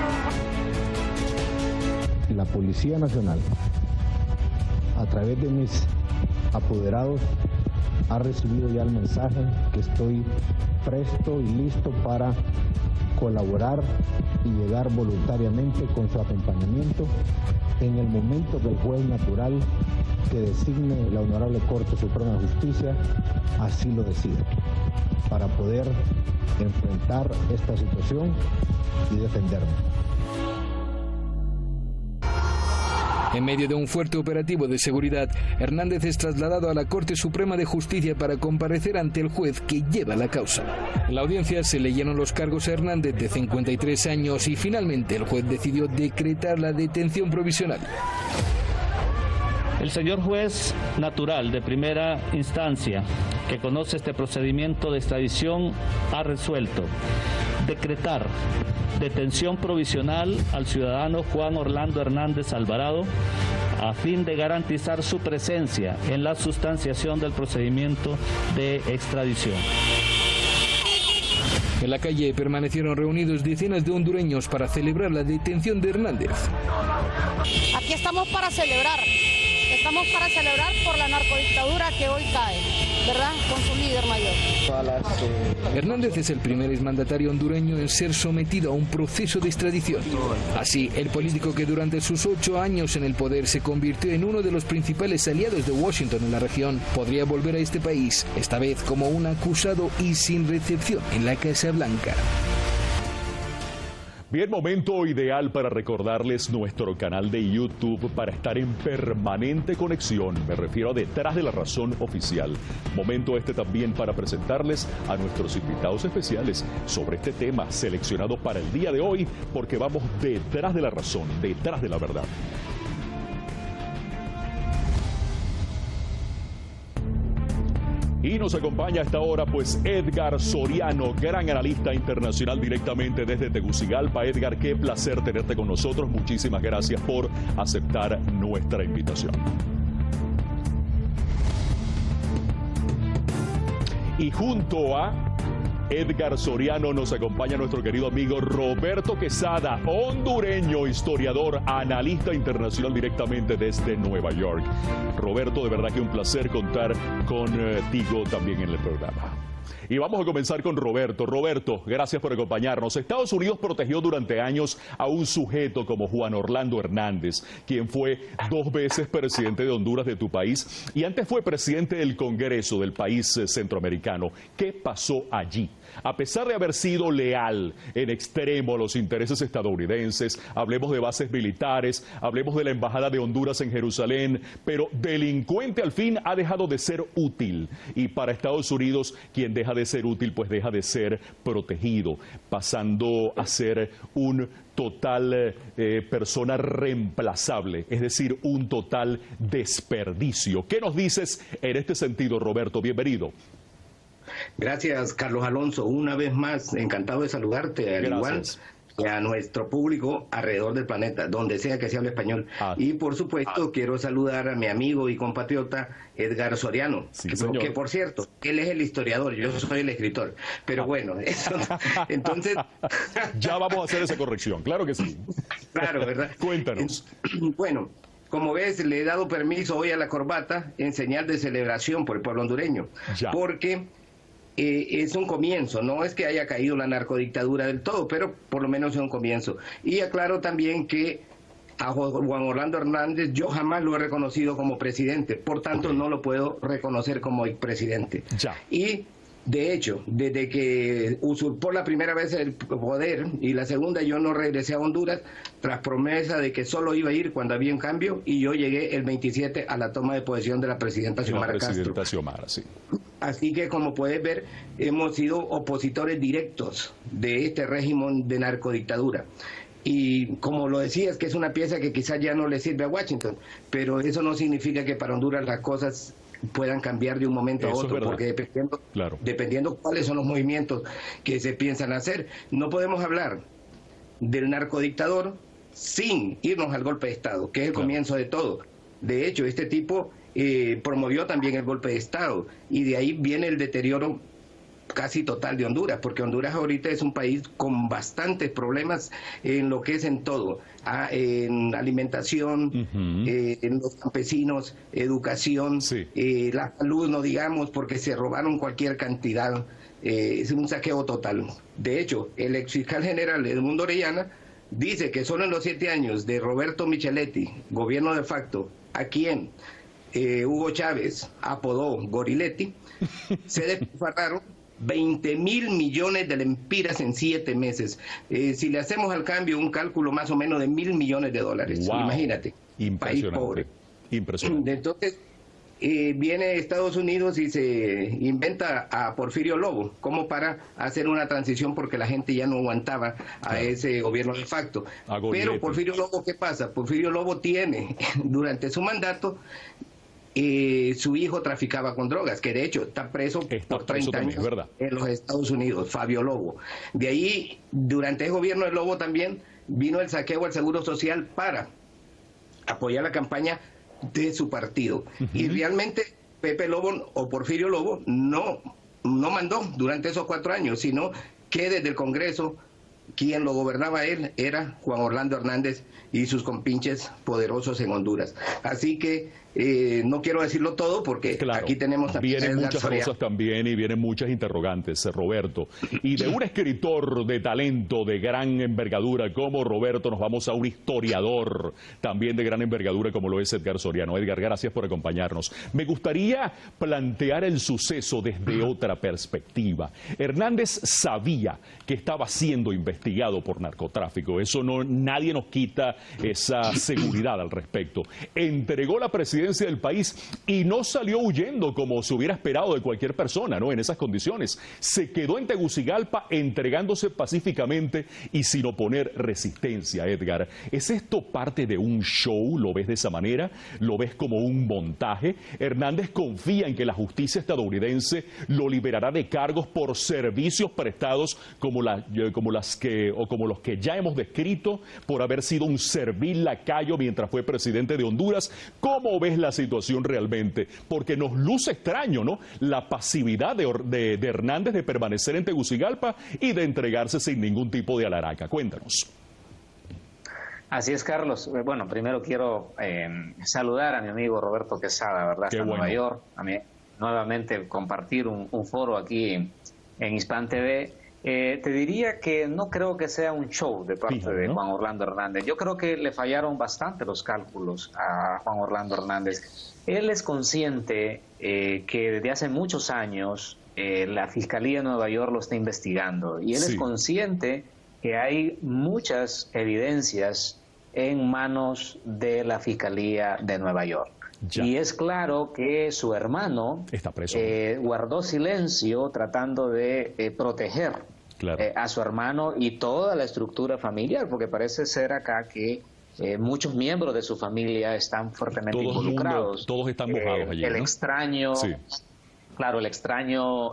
S10: La Policía Nacional, a través de mis apoderados, ha recibido ya el mensaje que estoy presto y listo para colaborar y llegar voluntariamente con su acompañamiento en el momento que el juez natural que designe la Honorable Corte Suprema de Justicia así lo decida, para poder enfrentar esta situación y defenderme.
S9: En medio de un fuerte operativo de seguridad, Hernández es trasladado a la Corte Suprema de Justicia para comparecer ante el juez que lleva la causa. En la audiencia se le llenan los cargos a Hernández, de 53 años, y finalmente el juez decidió decretar la detención provisional.
S11: El señor juez natural de primera instancia, que conoce este procedimiento de extradición, ha resuelto decretar detención provisional al ciudadano Juan Orlando Hernández Alvarado a fin de garantizar su presencia en la sustanciación del procedimiento de extradición.
S9: En la calle permanecieron reunidos decenas de hondureños para celebrar la detención de Hernández.
S12: Aquí estamos para celebrar por la narcodictadura que hoy cae, ¿verdad? Con su líder mayor.
S9: Hernández es el primer exmandatario hondureño en ser sometido a un proceso de extradición. Así, el político que durante sus 8 años en el poder se convirtió en uno de los principales aliados de Washington en la región, podría volver a este país, esta vez como un acusado y sin recepción en la Casa Blanca.
S8: Bien, momento ideal para recordarles nuestro canal de YouTube para estar en permanente conexión. Me refiero a Detrás de la Razón Oficial. Momento este también para presentarles a nuestros invitados especiales sobre este tema seleccionado para el día de hoy, porque vamos detrás de la razón, detrás de la verdad. Y nos acompaña a esta hora pues Edgar Soriano, gran analista internacional directamente desde Tegucigalpa. Edgar, qué placer tenerte con nosotros. Muchísimas gracias por aceptar nuestra invitación. Y junto a Edgar Soriano nos acompaña nuestro querido amigo Roberto Quesada, hondureño, historiador, analista internacional directamente desde Nueva York. Roberto, de verdad que un placer contar contigo también en el programa. Y vamos a comenzar con Roberto. Roberto, gracias por acompañarnos. Estados Unidos protegió durante años a un sujeto como Juan Orlando Hernández, quien fue 2 veces presidente de Honduras, de tu país, y antes fue presidente del Congreso del país centroamericano. ¿Qué pasó allí? A pesar de haber sido leal en extremo a los intereses estadounidenses, hablemos de bases militares, hablemos de la Embajada de Honduras en Jerusalén, pero delincuente al fin ha dejado de ser útil. Y para Estados Unidos, quien deja de ser útil, pues deja de ser protegido, pasando a ser un total persona reemplazable, es decir, un total desperdicio. ¿Qué nos dices en este sentido, Roberto? Bienvenido.
S13: Gracias, Carlos Alonso. Una vez más, encantado de saludarte, al igual que a nuestro público alrededor del planeta, donde sea que se hable español. Y por supuesto, quiero saludar a mi amigo y compatriota Edgar Soriano, que por cierto, él es el historiador, yo soy el escritor. Pero bueno, eso, entonces...
S8: Ya vamos a hacer esa corrección, claro que sí.
S13: Claro, ¿verdad?
S8: Cuéntanos.
S13: Bueno, como ves, le he dado permiso hoy a la corbata en señal de celebración por el pueblo hondureño, porque es un comienzo, no es que haya caído la narcodictadura del todo, pero por lo menos es un comienzo. Y aclaro también que a Juan Orlando Hernández yo jamás lo he reconocido como presidente, por tanto no lo puedo reconocer como expresidente. Y de hecho, desde que usurpó la primera vez el poder y la segunda, yo no regresé a Honduras tras promesa de que solo iba a ir cuando había un cambio, y yo llegué el 27 a la toma de posesión de la presidenta Xiomara Castro. Así que, como puedes ver, hemos sido opositores directos de este régimen de narcodictadura. Y como lo decías, que es una pieza que quizás ya no le sirve a Washington, pero eso no significa que para Honduras las cosas puedan cambiar de un momento a otro, porque dependiendo cuáles son los movimientos que se piensan hacer. No podemos hablar del narcodictador sin irnos al golpe de Estado, que es el comienzo de todo. De hecho, este tipo promovió también el golpe de Estado, y de ahí viene el deterioro casi total de Honduras, porque Honduras ahorita es un país con bastantes problemas en lo que es en todo, en alimentación, en los campesinos, educación, la salud, no digamos, porque se robaron cualquier cantidad, es un saqueo total. De hecho, el ex fiscal general Edmundo Orellana dice que solo en los 7 años de Roberto Micheletti, gobierno de facto, a quien Hugo Chávez apodó Goriletti, se despilfarraron 20.000 millones de lempiras en 7 meses. Si le hacemos al cambio un cálculo más o menos de $1.000 millones. Imagínate, país pobre. Impresionante. Entonces, viene Estados Unidos y se inventa a Porfirio Lobo como para hacer una transición, porque la gente ya no aguantaba a ese gobierno de facto. Pero Porfirio Lobo, ¿qué pasa? Porfirio Lobo tiene, durante su mandato, su hijo traficaba con drogas, que de hecho está preso por 30 años en los Estados Unidos, Fabio Lobo. De ahí, durante el gobierno de Lobo también, vino el saqueo al Seguro Social para apoyar la campaña de su partido. Y realmente Pepe Lobo o Porfirio Lobo no mandó durante esos 4 años, sino que desde el Congreso quien lo gobernaba él era Juan Orlando Hernández y sus compinches poderosos en Honduras. Así que no quiero decirlo todo, porque aquí tenemos también
S8: vienen muchas cosas también, y vienen muchas interrogantes, Roberto. Y de un escritor de talento de gran envergadura como Roberto, nos vamos a un historiador también de gran envergadura como lo es Edgar Soriano. Edgar, gracias por acompañarnos. Me gustaría plantear el suceso desde otra perspectiva. Hernández sabía que estaba siendo investigado por narcotráfico. Eso nadie nos quita esa seguridad al respecto. Entregó la presidencia del país y no salió huyendo como se hubiera esperado de cualquier persona, ¿no? En esas condiciones. Se quedó en Tegucigalpa entregándose pacíficamente y sin oponer resistencia, Edgar. ¿Es esto parte de un show? ¿Lo ves de esa manera? ¿Lo ves como un montaje? Hernández confía en que la justicia estadounidense lo liberará de cargos por servicios prestados como los que ya hemos descrito, por haber sido un servil lacayo mientras fue presidente de Honduras. ¿Cómo ves la situación realmente? Porque nos luce extraño, ¿no?, la pasividad de Hernández de permanecer en Tegucigalpa y de entregarse sin ningún tipo de alaraca. Cuéntanos.
S14: Así es, Carlos. Bueno, primero quiero saludar a mi amigo Roberto Quesada, ¿verdad? Hasta Nueva York. A mí, nuevamente compartir un foro aquí en Hispan TV. Te diría que no creo que sea un show de parte de Juan Orlando Hernández. Yo creo que le fallaron bastante los cálculos a Juan Orlando Hernández. Él es consciente que desde hace muchos años la Fiscalía de Nueva York lo está investigando, y él es consciente que hay muchas evidencias en manos de la Fiscalía de Nueva York. Y es claro que su hermano está preso. Guardó silencio tratando de proteger a su hermano y toda la estructura familiar, porque parece ser acá que muchos miembros de su familia están fuertemente involucrados.
S8: Todos están mojados allí,
S14: el
S8: ¿no?
S14: extraño, claro, el extraño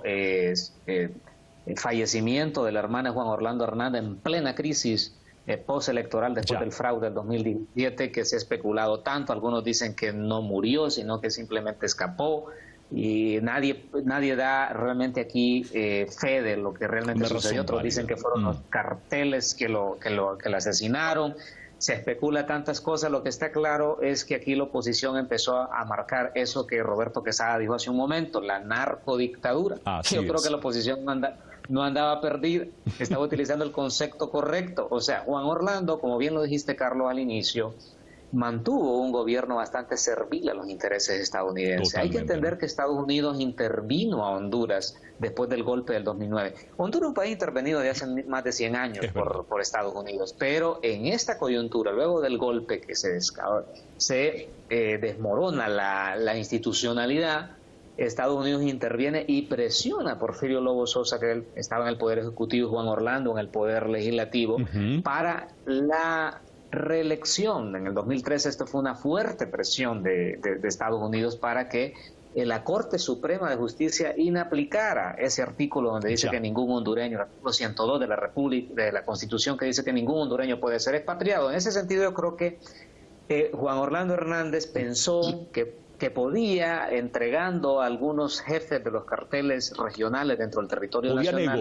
S14: fallecimiento de la hermana de Juan Orlando Hernández en plena crisis postelectoral después del fraude del 2017, que se ha especulado tanto. Algunos dicen que no murió, sino que simplemente escapó, y nadie da realmente aquí fe de lo que realmente sucedió. Otros dicen que fueron los carteles que lo asesinaron. se especula tantas cosas. Lo que está claro es que aquí la oposición empezó a marcar eso que Roberto Quesada dijo hace un momento, la narcodictadura. Yo creo que la oposición no andaba perdida, estaba utilizando el concepto correcto. O sea, Juan Orlando, como bien lo dijiste, Carlos, al inicio, mantuvo un gobierno bastante servil a los intereses estadounidenses. Totalmente. Hay que entender que Estados Unidos intervino a Honduras después del golpe del 2009. Honduras es un país intervenido de hace más de 100 años por Estados Unidos, pero en esta coyuntura, luego del golpe que se desmorona la institucionalidad, Estados Unidos interviene y presiona a Porfirio Lobo Sosa, que él estaba en el Poder Ejecutivo, Juan Orlando en el Poder Legislativo, para la reelección. En el 2013 esto fue una fuerte presión de Estados Unidos para que la Corte Suprema de Justicia inaplicara ese artículo donde dice que ningún hondureño, el artículo 102 de la Constitución, que dice que ningún hondureño puede ser expatriado. En ese sentido yo creo que Juan Orlando Hernández pensó que podía, entregando a algunos jefes de los carteles regionales dentro del territorio nacional,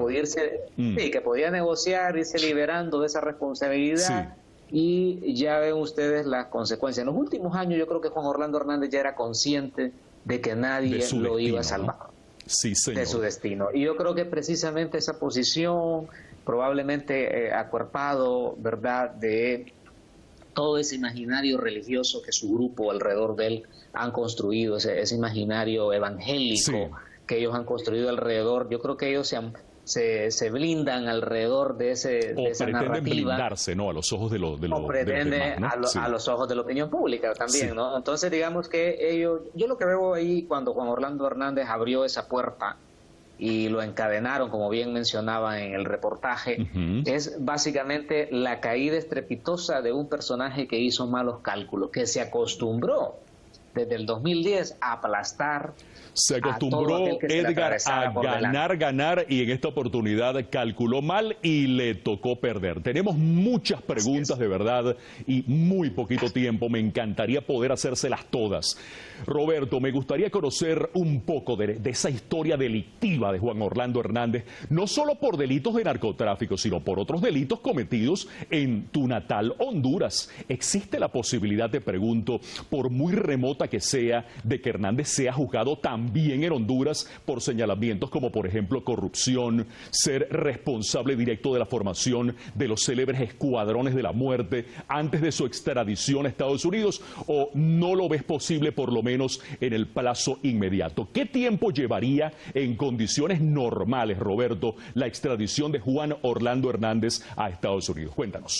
S14: que podía negociar, irse liberando de esa responsabilidad. Y ya ven ustedes las consecuencias. En los últimos años yo creo que Juan Orlando Hernández ya era consciente de que nadie lo iba a salvar, ¿no? De su destino. Y yo creo que precisamente esa posición, probablemente acuerpado, ¿verdad?, de todo ese imaginario religioso que su grupo alrededor de él han construido, ese imaginario evangélico que ellos han construido alrededor. Yo creo que ellos se blindan alrededor de esa narrativa. Pretenden
S8: blindarse, ¿no?, a los ojos de los demás, ¿no?
S14: A los ojos de la opinión pública también, ¿no? Entonces, digamos que ellos, yo lo que veo ahí cuando Juan Orlando Hernández abrió esa puerta y lo encadenaron, como bien mencionaba en el reportaje, es básicamente la caída estrepitosa de un personaje que hizo malos cálculos, que se acostumbró desde el 2010 a aplastar.
S8: Se acostumbró Edgar a ganar y en esta oportunidad calculó mal y le tocó perder. Tenemos muchas preguntas de verdad y muy poquito tiempo. Me encantaría poder hacérselas todas. Roberto, me gustaría conocer un poco de esa historia delictiva de Juan Orlando Hernández, no solo por delitos de narcotráfico, sino por otros delitos cometidos en tu natal Honduras. ¿Existe la posibilidad, te pregunto, por muy remota que sea, de que Hernández sea juzgado también en Honduras por señalamientos como, por ejemplo, corrupción, ser responsable directo de la formación de los célebres escuadrones de la muerte antes de su extradición a Estados Unidos, o no lo ves posible por lo menos en el plazo inmediato? ¿Qué tiempo llevaría en condiciones normales, Roberto, la extradición de Juan Orlando Hernández a Estados Unidos? Cuéntanos.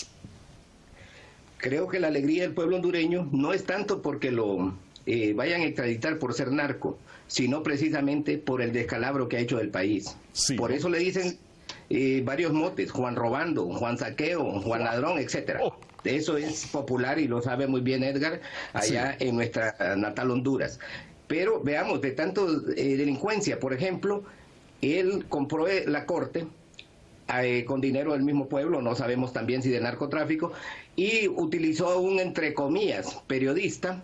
S13: Creo que la alegría del pueblo hondureño no es tanto porque lo vayan a extraditar por ser narco, sino precisamente por el descalabro que ha hecho del país. Por eso le dicen varios motes: Juan Robando, Juan Saqueo, Juan Ladrón, etcétera. Eso es popular y lo sabe muy bien Edgar allá en nuestra natal Honduras. Pero veamos, de tanto delincuencia, por ejemplo, él compró la corte con dinero del mismo pueblo, no sabemos también si de narcotráfico, y utilizó a un, entre comillas, periodista,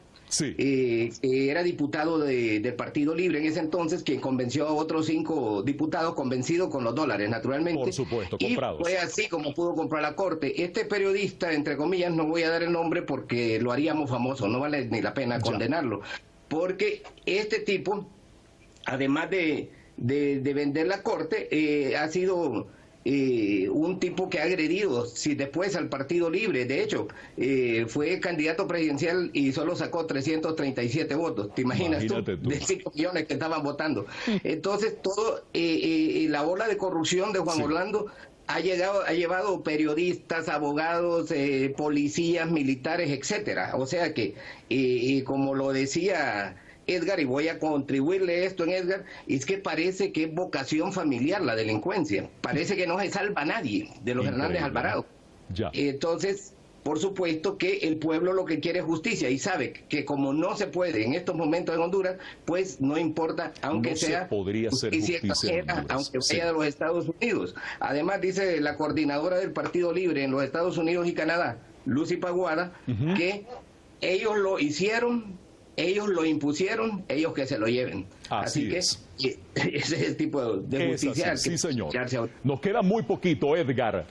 S13: era diputado del Partido Libre en ese entonces, quien convenció a otros 5 diputados, convencidos con los dólares, naturalmente.
S8: Por supuesto, comprados.
S13: Y fue así como pudo comprar la corte. Este periodista, entre comillas, no voy a dar el nombre porque lo haríamos famoso, no vale ni la pena condenarlo, porque este tipo, además de vender la corte, ha sido un tipo que ha agredido después al Partido Libre. De hecho, fue candidato presidencial y solo sacó 337 votos. ¿Te imaginas tú? De 5 millones que estaban votando. Entonces, todo la ola de corrupción de Juan Orlando ha llevado periodistas, abogados, policías, militares, etcétera. O sea que, como lo decía Edgar, y voy a contribuirle esto en Edgar, es que parece que es vocación familiar la delincuencia. Parece que no se salva a nadie de los Hernández Alvarado. Entonces, por supuesto que el pueblo lo que quiere es justicia y sabe que como no se puede en estos momentos en Honduras, pues no importa, aunque no sea justicia extranjera, aunque vaya de los Estados Unidos. Además, dice la coordinadora del Partido Libre en los Estados Unidos y Canadá, Lucy Paguada, que ellos lo hicieron, ellos lo impusieron, ellos que se lo lleven. Así que ese es el tipo de justicia.
S8: Sí, señor. Nos queda muy poquito, Edgar.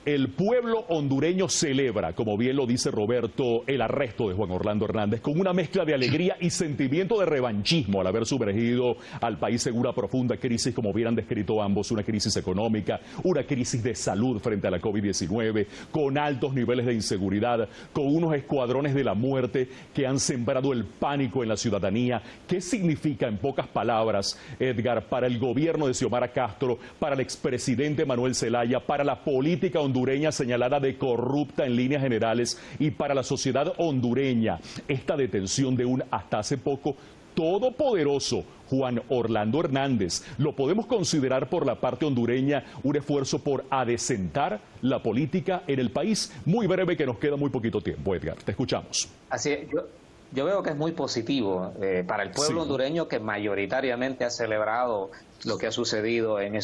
S8: El pueblo hondureño celebra, como bien lo dice Roberto, el arresto de Juan Orlando Hernández con una mezcla de alegría y sentimiento de revanchismo al haber sumergido al país en una profunda crisis, como bien han descrito ambos, una crisis económica, una crisis de salud frente a la COVID-19, con altos niveles de inseguridad, con unos escuadrones de la muerte que han sembrado el pánico en la ciudadanía. ¿Qué significa, en pocas palabras, Edgar, para el gobierno de Xiomara Castro, para el expresidente Manuel Zelaya, para la política hondureña señalada de corrupta en líneas generales y para la sociedad hondureña, esta detención de un hasta hace poco todopoderoso Juan Orlando Hernández? ¿Lo podemos considerar por la parte hondureña un esfuerzo por adecentar la política en el país? Muy breve, que nos queda muy poquito tiempo, Edgar, te escuchamos.
S14: Así es, yo veo que es muy positivo para el pueblo hondureño, que mayoritariamente ha celebrado lo que ha sucedido en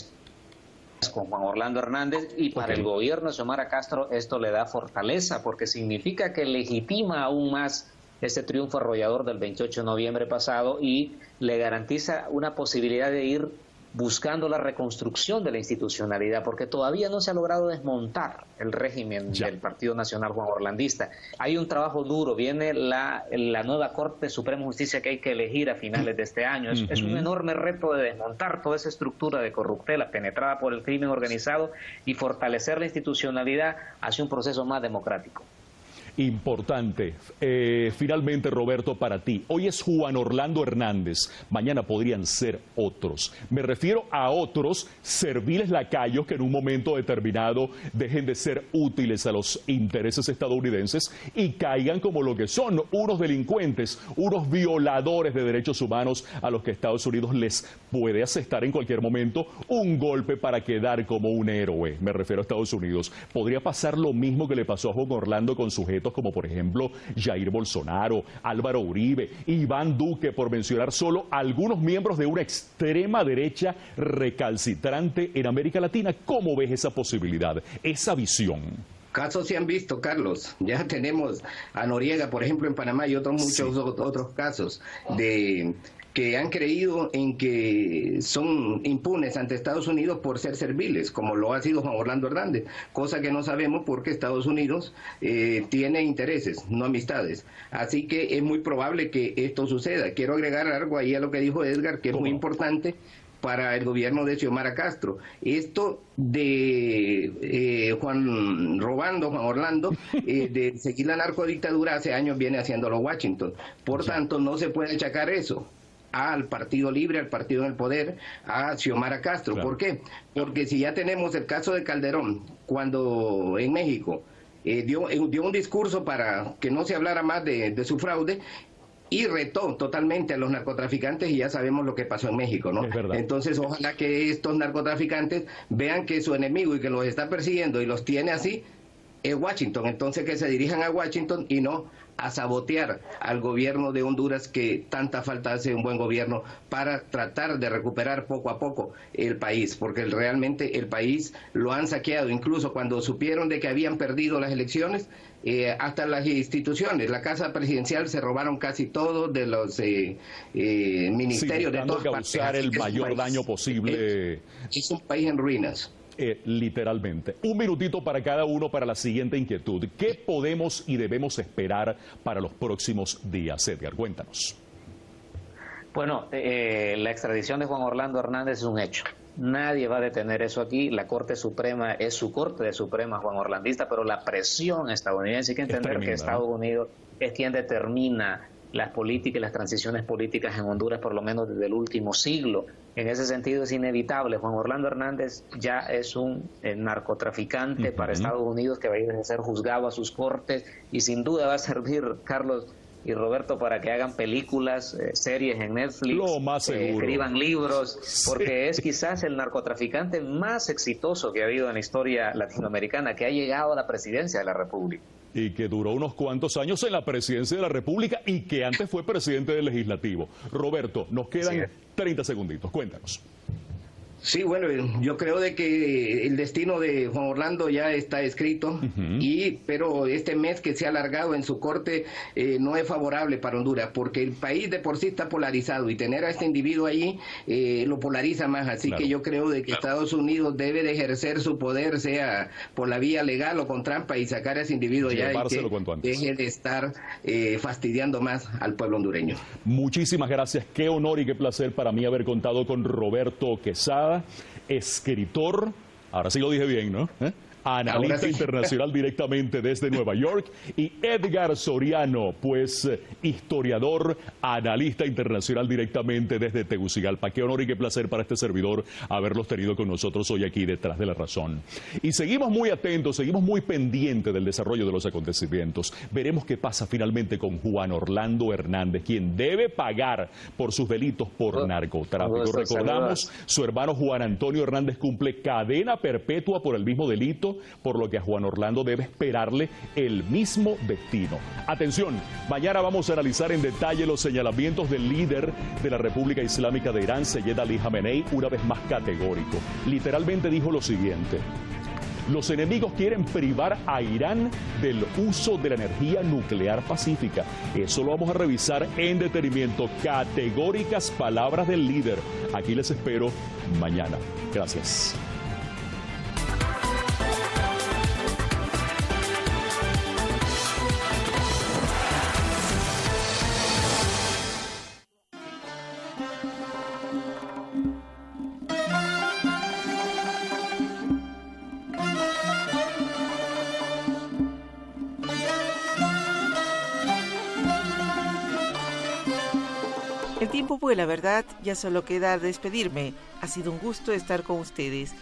S14: con Juan Orlando Hernández, y para el gobierno de Xiomara Castro esto le da fortaleza, porque significa que legitima aún más este triunfo arrollador del 28 de noviembre pasado y le garantiza una posibilidad de ir buscando la reconstrucción de la institucionalidad, porque todavía no se ha logrado desmontar el régimen del Partido Nacional Juan Orlandista. Hay un trabajo duro, viene la nueva Corte Suprema de Justicia que hay que elegir a finales de este año. Es un enorme reto de desmontar toda esa estructura de corruptela penetrada por el crimen organizado y fortalecer la institucionalidad hacia un proceso más democrático.
S8: Importante. Finalmente, Roberto, para ti, hoy es Juan Orlando Hernández, mañana podrían ser otros. Me refiero a otros serviles lacayos que en un momento determinado dejen de ser útiles a los intereses estadounidenses y caigan como lo que son, unos delincuentes, unos violadores de derechos humanos a los que Estados Unidos les puede asestar en cualquier momento un golpe para quedar como un héroe. Me refiero a Estados Unidos. Podría pasar lo mismo que le pasó a Juan Orlando con sujetos como por ejemplo Jair Bolsonaro, Álvaro Uribe, Iván Duque, por mencionar solo algunos miembros de una extrema derecha recalcitrante en América Latina. ¿Cómo ves esa posibilidad, esa visión?
S13: Casos se han visto, Carlos. Ya tenemos a Noriega, por ejemplo, en Panamá, y muchos otros casos de que han creído en que son impunes ante Estados Unidos por ser serviles, como lo ha sido Juan Orlando Hernández, cosa que no sabemos porque Estados Unidos tiene intereses, no amistades. Así que es muy probable que esto suceda. Quiero agregar algo ahí a lo que dijo Edgar, que es muy importante para el gobierno de Xiomara Castro. Esto de Juan Orlando, de seguir la narcodictadura hace años viene haciéndolo Washington. Por tanto, no se puede achacar eso al Partido Libre, al partido en el poder, a Xiomara Castro. Claro. ¿Por qué? Porque si ya tenemos el caso de Calderón, cuando en México dio un discurso para que no se hablara más de su fraude, y retó totalmente a los narcotraficantes, y ya sabemos lo que pasó en México, ¿no? Entonces, ojalá que estos narcotraficantes vean que su enemigo y que los está persiguiendo y los tiene así es Washington. Entonces, que se dirijan a Washington y no a sabotear al gobierno de Honduras, que tanta falta hace un buen gobierno para tratar de recuperar poco a poco el país, porque realmente el país lo han saqueado. Incluso cuando supieron de que habían perdido las elecciones, hasta las instituciones, la casa presidencial, se robaron casi todos de los ministerios, de todas partes.
S8: Causar el mayor daño posible.
S13: Es un país en ruinas.
S8: Literalmente. Un minutito para cada uno para la siguiente inquietud. ¿Qué podemos y debemos esperar para los próximos días? Edgar, cuéntanos.
S14: Bueno, la extradición de Juan Orlando Hernández es un hecho. Nadie va a detener eso aquí. La Corte Suprema es su Corte de Suprema Juan Orlandista, pero la presión estadounidense, hay que entender que Estados Unidos es quien determina las políticas y las transiciones políticas en Honduras, por lo menos desde el último siglo. En ese sentido es inevitable. Juan Orlando Hernández ya es un narcotraficante para Estados Unidos, que va a ir a ser juzgado a sus cortes, y sin duda va a servir, Carlos y Roberto, para que hagan películas, series en Netflix,
S8: lo más seguro,
S14: escriban libros, porque es quizás el narcotraficante más exitoso que ha habido en la historia latinoamericana, que ha llegado a la presidencia de la República.
S8: Y que duró unos cuantos años en la presidencia de la República y que antes fue presidente del Legislativo. Roberto, nos quedan 30 segunditos, cuéntanos.
S13: Sí, bueno, yo creo de que el destino de Juan Orlando ya está escrito, pero este mes que se ha alargado en su corte no es favorable para Honduras, porque el país de por sí está polarizado y tener a este individuo ahí lo polariza más, así que yo creo de que Estados Unidos debe de ejercer su poder, sea por la vía legal o con trampa, y sacar a ese individuo ya y que deje de estar fastidiando más al pueblo hondureño.
S8: Muchísimas gracias, qué honor y qué placer para mí haber contado con Roberto Quesada, escritor, ahora sí lo dije bien, ¿no? Analista internacional directamente desde Nueva York, y Edgar Soriano, pues historiador, analista internacional directamente desde Tegucigalpa. Qué honor y qué placer para este servidor haberlos tenido con nosotros hoy aquí detrás de la razón. Y seguimos muy atentos, seguimos muy pendientes del desarrollo de los acontecimientos. Veremos qué pasa finalmente con Juan Orlando Hernández, quien debe pagar por sus delitos por narcotráfico. Recordamos, su hermano Juan Antonio Hernández cumple cadena perpetua por el mismo delito, por lo que a Juan Orlando debe esperarle el mismo destino. Atención, mañana vamos a analizar en detalle los señalamientos del líder de la República Islámica de Irán, Seyed Ali Khamenei, una vez más categórico. Literalmente dijo lo siguiente: los enemigos quieren privar a Irán del uso de la energía nuclear pacífica. Eso lo vamos a revisar en detenimiento. Categóricas palabras del líder. Aquí les espero mañana. Gracias.
S4: El tiempo vuela, ¿verdad? Ya solo queda despedirme. Ha sido un gusto estar con ustedes.